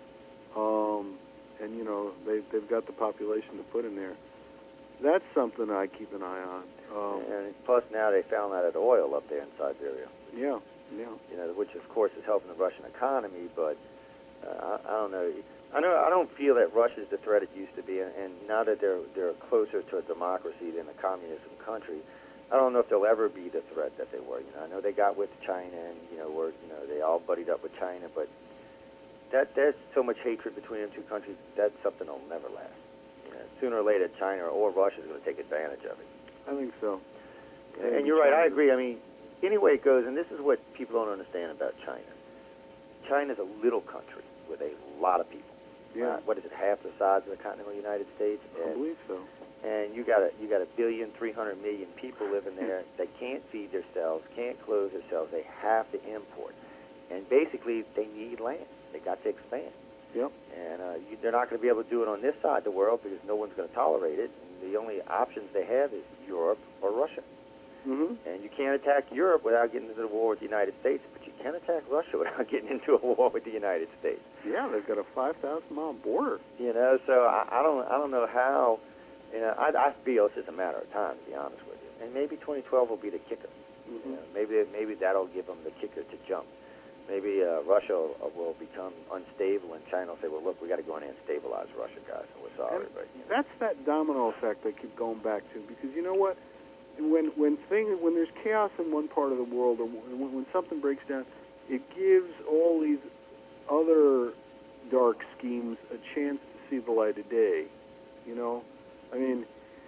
um, and, you know, they, they've got the population to put in there. That's something I keep an eye on. Um, and plus now they found out the oil up there in Siberia. Yeah, yeah. You know, which of course is helping the Russian economy, but uh, I, I don't know. I know I don't feel that Russia's the threat it used to be, and, and now that they're they're closer to a democracy than a communism country, I don't know if they'll ever be the threat that they were. You know, I know they got with China, and you know, were you know they all buddied up with China, but that there's so much hatred between them two countries. That's something that'll never last. Sooner or later, China or Russia is going to take advantage of it. I think so. And, and you're right, I agree. I mean, any way it goes, and this is what people don't understand about China. China's a little country with a lot of people. Yeah. Uh, what is it, half the size of the continental United States? And, I believe so. And you got a you got a billion, three hundred million people living there. They can't feed themselves, can't clothe themselves. They have to import, and basically they need land. They got to expand. Yep. And uh, you, they're not going to be able to do it on this side of the world because no one's going to tolerate it. And the only options they have is Europe or Russia. Mm-hmm. And you can't attack Europe without getting into the war with the United States, but you can attack Russia without getting into a war with the United States. Yeah, they've got a five thousand mile border. You know, so I, I don't, I don't know how. You know, I, I feel it's just a matter of time, to be honest with you. And maybe twenty twelve will be the kicker. Mm-hmm. You know, maybe, maybe that'll give them the kicker to jump. maybe uh, Russia will, will become unstable, and China will say, well, look, we got to go in and stabilize Russia, guys. So we're sorry, And but you know. that's that domino effect I keep going back to, because you know what? When when things when there's chaos in one part of the world, or when, when something breaks down, it gives all these other dark schemes a chance to see the light of day. You know, I mean,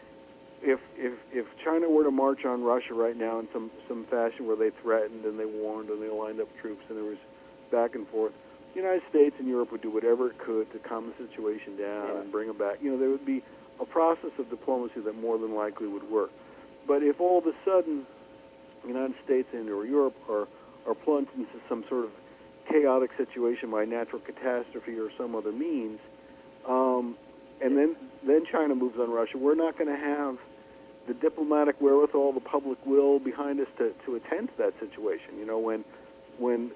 if if if China were to march on Russia right now in some some fashion where they threatened and they warned and they lined up troops and there was back and forth, the United States and Europe would do whatever it could to calm the situation down Yeah. and bring them back. You know, there would be a process of diplomacy that more than likely would work. But if all of a sudden the United States and or Europe are are plunged into some sort of chaotic situation by natural catastrophe or some other means, um, and then then China moves on Russia, we're not going to have the diplomatic wherewithal, the public will behind us to, to attend to that situation. You know, when when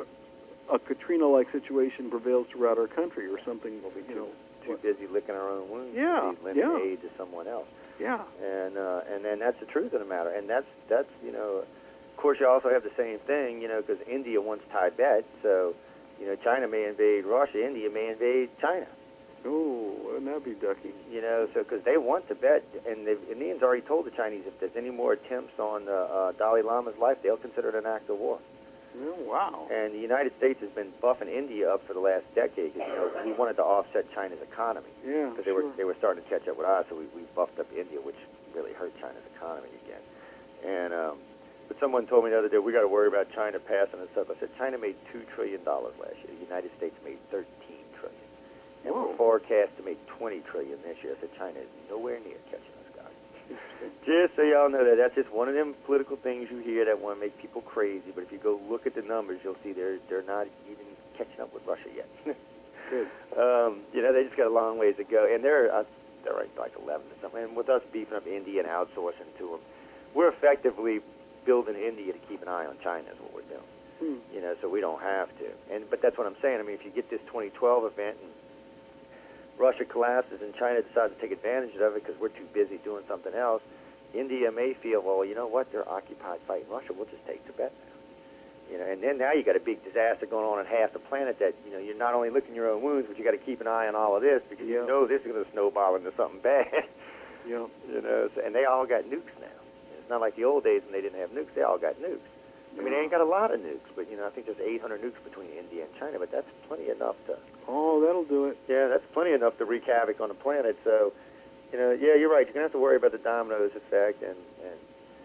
a Katrina-like situation prevails throughout our country, or something, We'll be you know, too, too busy licking our own wounds Yeah, to be lending yeah. aid to someone else. yeah, And uh, and then that's the truth of the matter. And that's that's you know, of course you also have the same thing, you know, because India wants Tibet, so you know China may invade Russia, India may invade China. oh, wouldn't that be ducky? You know, so because they want Tibet, and the Indians already told the Chinese if there's any more attempts on uh, uh, Dalai Lama's life, they'll consider it an act of war. Oh, wow. And the United States has been buffing India up for the last decade because you know we wanted to offset China's economy Yeah, because they sure. were they were starting to catch up with us, so we, we buffed up India, which really hurt China's economy again. And um, but someone told me the other day we got to worry about China passing and stuff. I said China made two trillion dollars last year. The United States made thirteen trillion, and Whoa. we're forecast to make twenty trillion this year. I said China is nowhere near catching us, guys. Just so y'all know that that's just one of them political things you hear that want to make people crazy. But if you go look at the numbers, you'll see they're they're not even catching up with Russia yet. Good. Um, you know, they just got a long ways to go, and they're uh, they're right like eleven or something. And with us beefing up India and outsourcing to them, we're effectively building India to keep an eye on China. Is what we're doing. Hmm. You know, so we don't have to. And but that's what I'm saying. I mean, if you get this twenty twelve event and Russia collapses and China decides to take advantage of it because we're too busy doing something else, India may feel, well, you know what? They're occupied fighting Russia. We'll just take Tibet now. You know, and then now you got a big disaster going on in half the planet that, you know, you're not only licking your own wounds, but you got to keep an eye on all of this because Yeah. you know this is going to snowball into something bad. Yeah. You know, so, and they all got nukes now. It's not like the old days when they didn't have nukes. They all got nukes. I mean, they ain't got a lot of nukes, but, you know, I think there's eight hundred nukes between India and China, but that's plenty enough to, Oh, that'll do it. yeah, that's plenty enough to wreak havoc on the planet. So, you know, yeah, you're right. You're going to have to worry about the dominoes effect and, and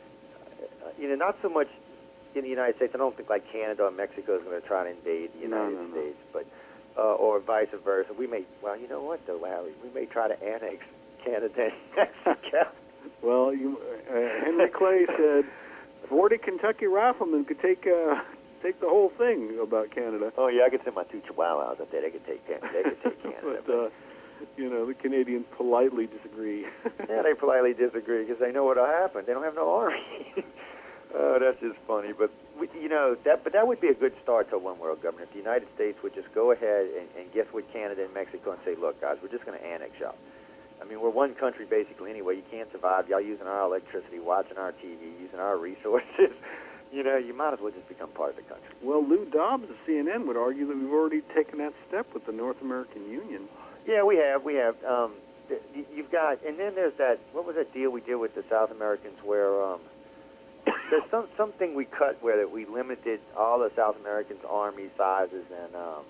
uh, you know, not so much in the United States. I don't think like Canada or Mexico is going to try to invade the No, United no, no. States, but, uh, or vice versa. We may, well, you know what, though, Larry? We may try to annex Canada and Mexico. Well, you, uh, Henry Clay said forty Kentucky riflemen could take uh, take the whole thing about Canada. Oh, yeah, I could send my two chihuahuas up there. They could take, Can- they could take Canada. but, uh, you know, the Canadians politely disagree. Yeah, they politely disagree because they know what'll happen. They don't have no army. Oh, that's just funny. But we, you know that, but that would be a good start to a one world government. If the United States would just go ahead and, and get with Canada and Mexico and say, look, guys, we're just going to annex y'all. I mean, we're one country basically anyway. You can't survive. Y'all using our electricity, watching our T V, using our resources. You know, you might as well just become part of the country. Well, Lou Dobbs of C N N would argue that we've already taken that step with the North American Union. Yeah, we have. We have. Um, th- y- you've got, and then there's that. What was that deal we did with the South Americans where um, there's some something we cut where that we limited all the South Americans' army sizes, and um,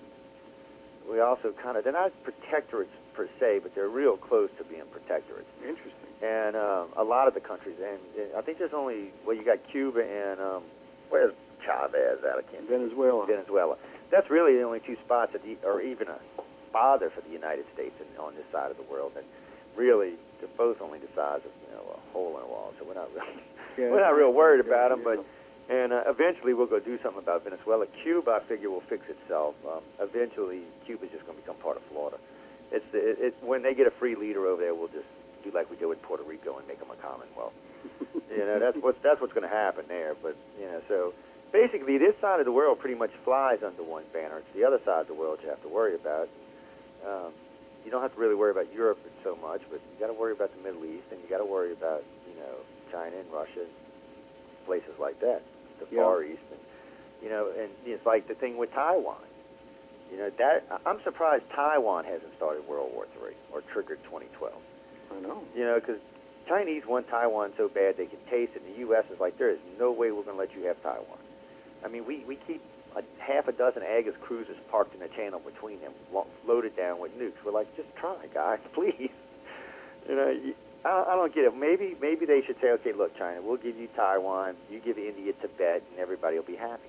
we also kind of they're not protectorates per se, but they're real close to being protectorates. Interesting. And um, a lot of the countries, and, and I think there's only well, you got Cuba and um, where's Chavez out? I can't. Venezuela. Venezuela. That's really the only two spots that e- are even a bother for the United States in, on this side of the world, and really they're both only the size of you know a hole in a wall. So we're not really Yeah, we're not real worried yeah, about them. yeah. But and uh, eventually we'll go do something about Venezuela. Cuba, I figure, will fix itself. Um, eventually, Cuba's just going to become part of Florida. It's it, it, when they get a free leader over there, we'll just do like we did with Puerto Rico and make them a commonwealth. You know, that's what's that's what's going to happen there. But you know, so basically, this side of the world pretty much flies under one banner. It's the other side of the world you have to worry about. Um, you don't have to really worry about Europe so much, but you got to worry about the Middle East, and you got to worry about you know China and Russia, places like that, the Yeah. Far East. And, You know, and it's like the thing with Taiwan. You know, that I'm surprised Taiwan hasn't started World War Three or triggered twenty twelve. I know. You know, because Chinese want Taiwan so bad they can taste it. And the U S is like, there is no way we're going to let you have Taiwan. I mean, we, we keep a half a dozen Aegis cruisers parked in the channel between them, lo- loaded down with nukes. We're like, just try, guys, please. You know, you, I, I don't get it. Maybe maybe they should say, okay, look, China, we'll give you Taiwan, you give India Tibet, and everybody will be happy.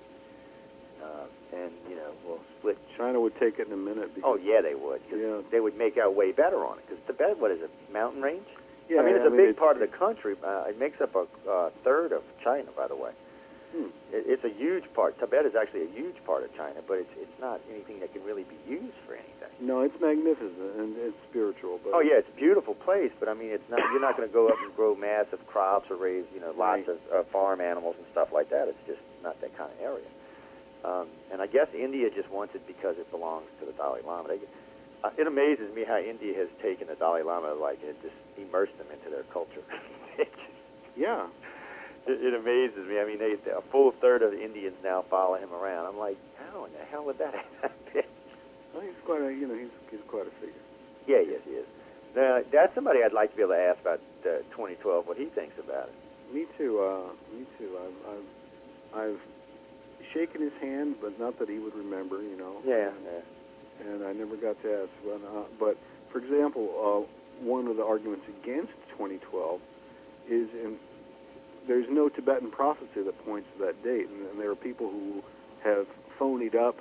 Uh, and, you know, we'll split. China would take it in a minute. Oh, yeah, they would. 'Cause Yeah. they would make out way better on it. Because Tibet, what is it, mountain range? Yeah, I mean, it's I a mean, big it's, part of the country. Uh, it makes up a uh, third of China, by the way. Hmm. It, it's a huge part. Tibet is actually a huge part of China, but it's it's not anything that can really be used for anything. No, it's magnificent and it's spiritual. But Oh yeah, it's a beautiful place, but I mean, it's not. You're not going to go up and grow massive crops or raise, you know, lots Right. of uh, farm animals and stuff like that. It's just not that kind of area. Um, and I guess India just wants it because it belongs to the Dalai Lama. They, uh, it amazes me how India has taken the Dalai Lama, like, and just immersed them into their culture. it, just, yeah, it, it amazes me. I mean, they, a full third of the Indians now follow him around. I'm like, how in the hell would that happen? well, he's quite a you know he's he's quite a figure. Yeah, yes, he is. Now, that's somebody I'd like to be able to ask about uh, twenty twelve, what he thinks about it. Me too. Uh, me too. I've, I've I've shaken his hand, but not that he would remember. You know. Yeah, And, yeah. and I never got to ask. But, uh, but for example, uh, one of the arguments against twenty twelve is in there's no Tibetan prophecy that points to that date, and, and there are people who have phonied up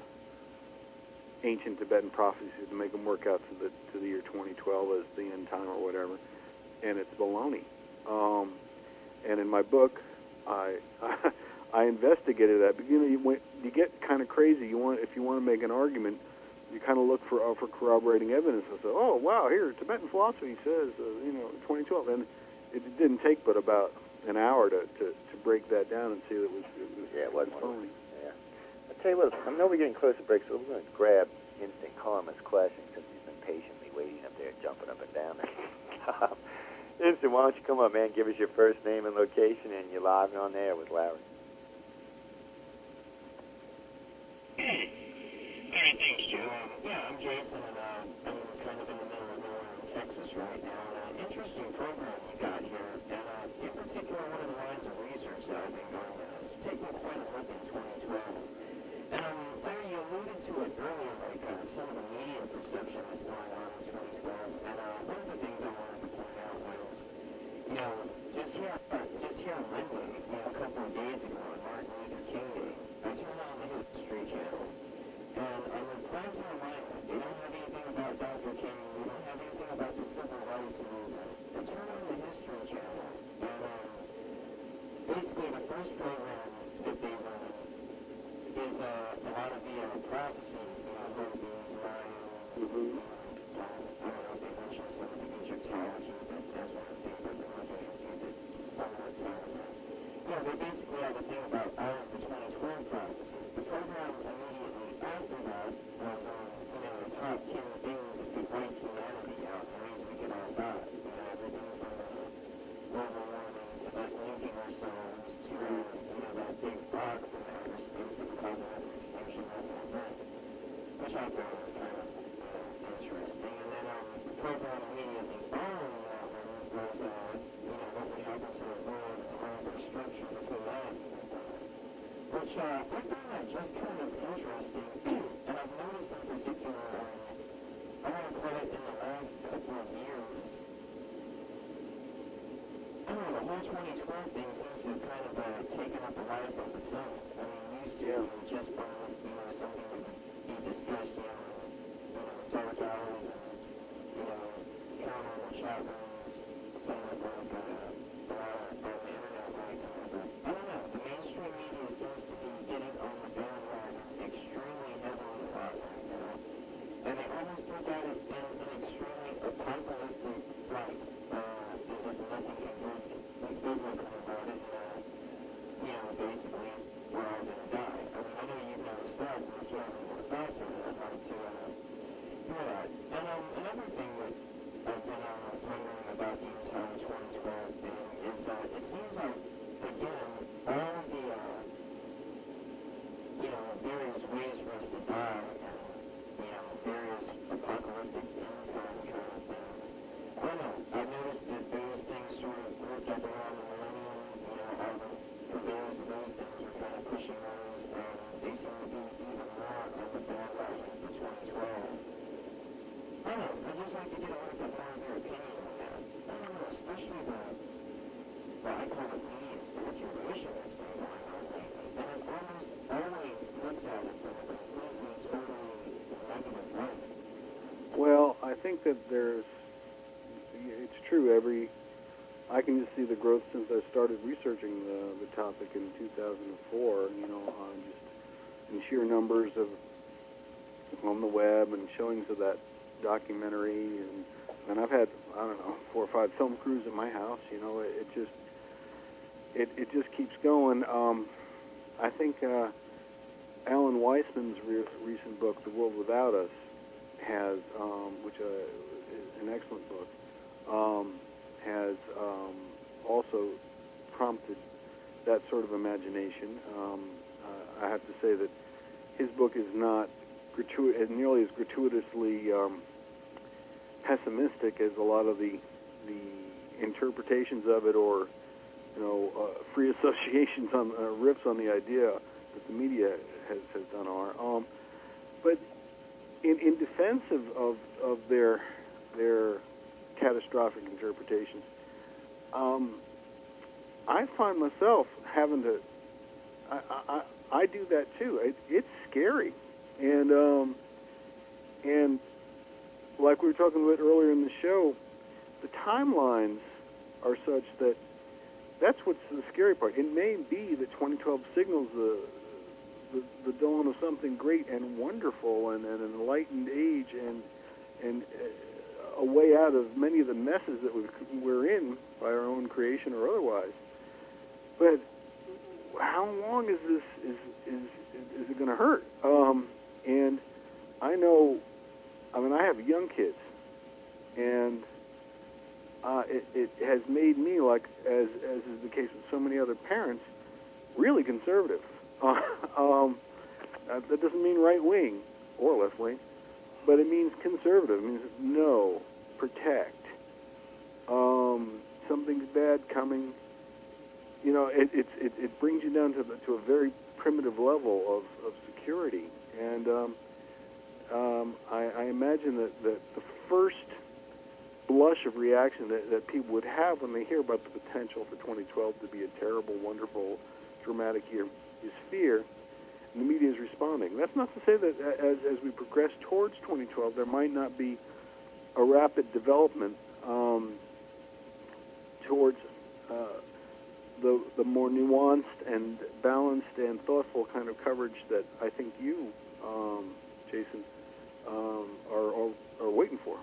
ancient Tibetan prophecies to make them work out to the to the year twenty twelve as the end time or whatever, and it's baloney. Um, and in my book, I I investigated that. But you know, you, when, you get kind of crazy. You want if you want to make an argument, you kind of look for uh, for corroborating evidence and say, oh wow, here Tibetan philosophy says uh, you know twenty twelve, and it didn't take but about an hour to, to, to break that down and see that it was, it was Yeah, it wasn't one of phony. Yeah. I'll tell you what, I know we're getting close to break, so we're going to grab Instant Karma's question because he's been patiently waiting up there, jumping up and down. Instant, why don't you come up, man, give us your first name and location, and you're live on there with Larry. All right, thanks, Joe. Um, yeah, I'm Jason, and uh, I'm kind of in the middle of nowhere in Texas right now. And uh, interesting program you got here, and uh, in particular, one of the lines of research that I've been going on is taking quite a look in twenty twelve. And um, Larry, you alluded to it earlier, like uh, some of the media perception that's going on in twenty twelve. And uh, one of the things I wanted to point out was, you know, just here, uh, just here in Linwood, you know, a couple of days ago on Martin Luther King Day, I turned on the History Channel. And I'm inclined to remind them, they don't have anything about Doctor King, they don't have anything about the Civil Rights Movement. They turn on the History Channel, and um, basically the first program that they run is uh, a lot of the uh, prophecies, you know, Hopis, Mayans, Mm-hmm. um, I don't know if they mentioned some of the Egyptology, but that's one of the things I've been looking into that somewhat ties in. You know, they basically have a thing about all of the twenty twelve prophecies. The program immediately after that was, um, you know, the top ten things that could wipe humanity out in ways we could all die. You know, everything from uh, global warming to us nuking ourselves to, uh, you know, that big rock from outer space that would cause another extinction level event, which I thought was kind of uh, interesting. And then um, the program immediately following that one was, uh, you know, what would happen to the world and all of our structures if humanity was done. Which uh, I found that just kind of interesting, and I've noticed in particular, um, I want to call it in the last couple of years, I don't know, the whole twenty twelve thing seems to have kind of uh, taken up a life of its own. I mean, used to, Yeah. it would just be, you know, something that would be discussed, you know, in, you know, dark hours and, you know, counter in the chat rooms, somewhat like uh, a lot of on the internet right now. But I don't know, the mainstream media seems to be getting on the bandwagon extremely heavily a lot right now. And they almost look at it in an extremely apocalyptic light, uh, as if nothing can good, be biblical about it, and, uh, you know, basically, we're all gonna die. I mean, I know you've noticed that, and if you have any more thoughts on it, I'd like to, uh, hear that. And, um, another thing that I've been, uh, wondering about the entire twenty twelve thing is, uh, it seems like, again, all of the, uh, you that there's, it's true, every, I can just see the growth since I started researching the, the topic in two thousand four, you know, on just in sheer numbers of on the web and showings of that documentary, and and I've had, I don't know, four or five film crews at my house. You know, it, it just it it just keeps going. Um, I think uh, Alan Weissman's re- recent book, The World Without Us, has, um, which uh, is an excellent book, um, has um, also prompted that sort of imagination. Um, uh, I have to say that his book is not gratu- as nearly as gratuitously um, pessimistic as a lot of the the interpretations of it, or you know, uh, free associations on uh, riffs on the idea that the media has, has done are. Um, but in, in defense of, of, of their their catastrophic interpretations, um, I find myself having to. I, I, I do that too. It, it's scary, and um, and like we were talking about earlier in the show, the timelines are such that that's what's the scary part. It may be that twenty twelve signals the the, the dawn of something great and wonderful, and, and an enlightened age, and and a way out of many of the messes that we've, we're in by our own creation or otherwise. But how long is this? Is is is it going to hurt? Um, and I know. I mean, I have young kids, and uh, it, it has made me, like as as is the case with so many other parents, really conservative. Uh, um, uh, that doesn't mean right wing or left wing, but it means conservative. It means no, protect. Um, something's bad coming. You know, it, it, it, it brings you down to the, to a very primitive level of, of security. And um, um, I, I imagine that, that the first blush of reaction that, that people would have when they hear about the potential for twenty twelve to be a terrible, wonderful, dramatic year is fear, and the media is responding. That's not to say that as, as we progress towards twenty twelve, there might not be a rapid development um, towards uh, the the more nuanced and balanced and thoughtful kind of coverage that I think you, um, Jason, um, are, are are waiting for.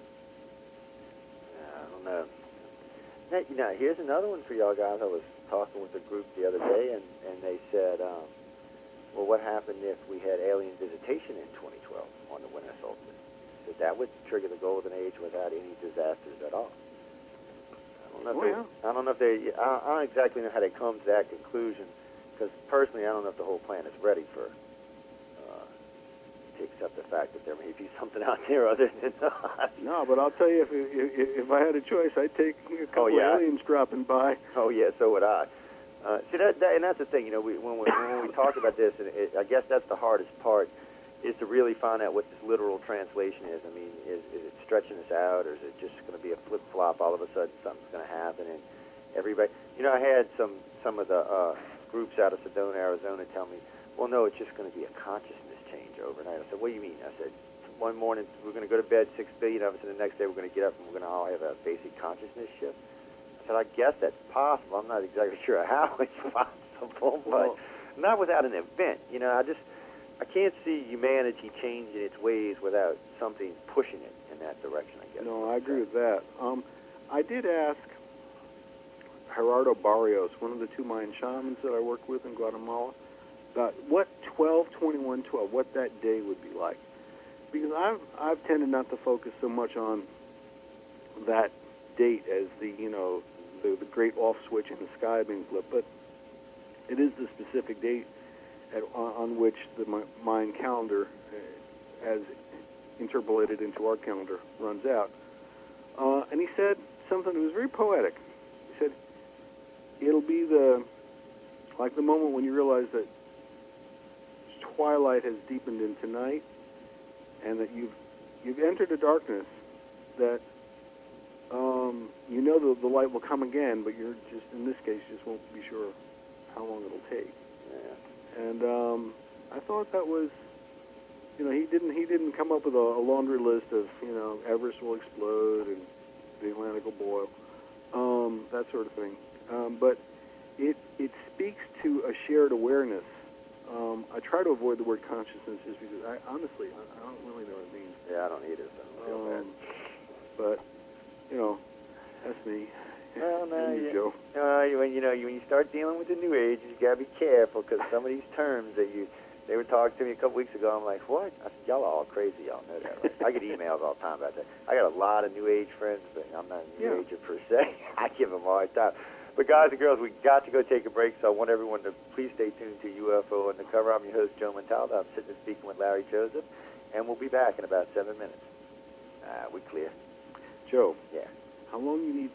I don't know. Now, you know, here's another one for y'all guys. I was talking with a group the other day, and, and they said, um, well, what happened if we had alien visitation in twenty twelve on the winter solstice? So that would trigger the golden age without any disasters at all. I don't know if, Oh, they, yeah. I don't know if they, I don't, I don't exactly know how they come to that conclusion, because personally, I don't know if the whole planet's ready for, uh, to accept the fact that there may be something out there other than us. No, but I'll tell you, if if, if I had a choice, I'd take a couple Oh, yeah. of aliens dropping by. Oh yeah, so would I. Uh, see that, that, and that's the thing. You know, we, when we when we talk about this, and it, I guess that's the hardest part, is to really find out what this literal translation is. I mean, is, is it stretching us out, or is it just going to be a flip flop? All of a sudden, something's going to happen, and everybody. You know, I had some some of the uh, groups out of Sedona, Arizona, tell me, well, no, it's just going to be a consciousness change overnight. I said, what do you mean? I said, one morning we're going to go to bed, six billion of us, and the next day we're going to get up and we're going to all have a basic consciousness shift. I said, I guess that's possible. I'm not exactly sure how it's possible, but Well, not without an event. You know, I just, I can't see humanity changing its ways without something pushing it in that direction, I guess. no, I agree with that. Um, I did ask Gerardo Barrios, one of the two Mayan shamans that I worked with in Guatemala, about what twelve twenty-one twelve, what that day would be like. Because I've, I've tended not to focus so much on that date as the, you know, the, the great off switch in the sky being flipped, but it is the specific date at, on, on which the Mayan calendar, uh, as interpolated into our calendar, runs out. Uh, and he said something that was very poetic. He said, it'll be the, like the moment when you realize that twilight has deepened into night, and that you've you've entered a darkness that um, you know the, the light will come again, but you're just, in this case, just won't be sure how long it'll take. Yeah. And um, I thought that was you know, he didn't he didn't come up with a, a laundry list of, you know, Everest will explode and the Atlantic will boil, um, that sort of thing. Um, but it it speaks to a shared awareness. Um, I try to avoid the word consciousness just because I honestly I, I don't really know what it means. Yeah, I don't either, so I feel bad. Um, but you know, that's me. Well, no, And you, you, Joe. uh, you, when you know you, when you start dealing with the New Age, you gotta be careful because some of these terms that you they were talking to me a couple weeks ago. I'm like, what? I said, y'all are all crazy. Y'all know that, right? I get emails all the time about that. I got a lot of New Age friends, but I'm not a New Yeah. Ager per se. I give them a hard time. But guys and girls, we got to go take a break, so I want everyone to please stay tuned to U F O Undercover. I'm your host, Joe Montaldo. I'm sitting and speaking with Larry Joseph, and we'll be back in about seven minutes. Uh, we clear. Joe. Yeah. How long you need